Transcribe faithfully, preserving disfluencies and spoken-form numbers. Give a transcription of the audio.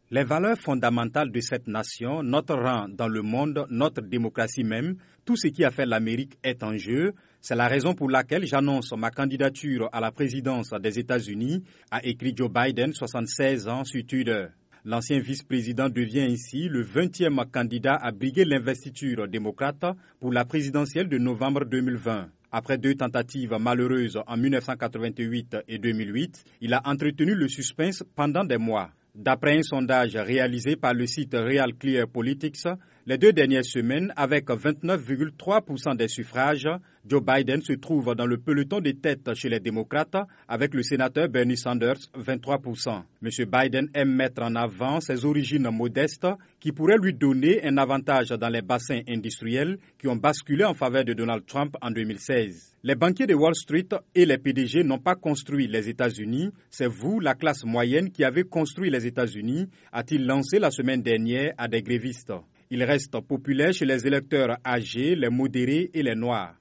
Les valeurs fondamentales de cette nation, notre rang dans le monde, notre démocratie même, tout ce qui a fait l'Amérique est en jeu. C'est la raison pour laquelle j'annonce ma candidature à la présidence des États-Unis, a écrit Joe Biden, soixante-seize ans, sur Twitter. L'ancien vice-président devient ainsi le vingtième candidat à briguer l'investiture démocrate pour la présidentielle de novembre deux mille vingt. Après deux tentatives malheureuses en mille neuf cent quatre-vingt-huit et deux mille huit, il a entretenu le suspense pendant des mois. D'après un sondage réalisé par le site Real Clear Politics, les deux dernières semaines, avec vingt-neuf virgule trois pour cent des suffrages, Joe Biden se trouve dans le peloton de tête chez les démocrates avec le sénateur Bernie Sanders, vingt-trois pour cent. M. Biden aime mettre en avant ses origines modestes qui pourraient lui donner un avantage dans les bassins industriels qui ont basculé en faveur de Donald Trump en deux mille seize. Les banquiers de Wall Street et les P D G n'ont pas construit les États-Unis, c'est vous, la classe moyenne, qui avez construit les États-Unis, a-t-il lancé la semaine dernière à des grévistes. Il reste populaire chez les électeurs âgés, les modérés et les noirs.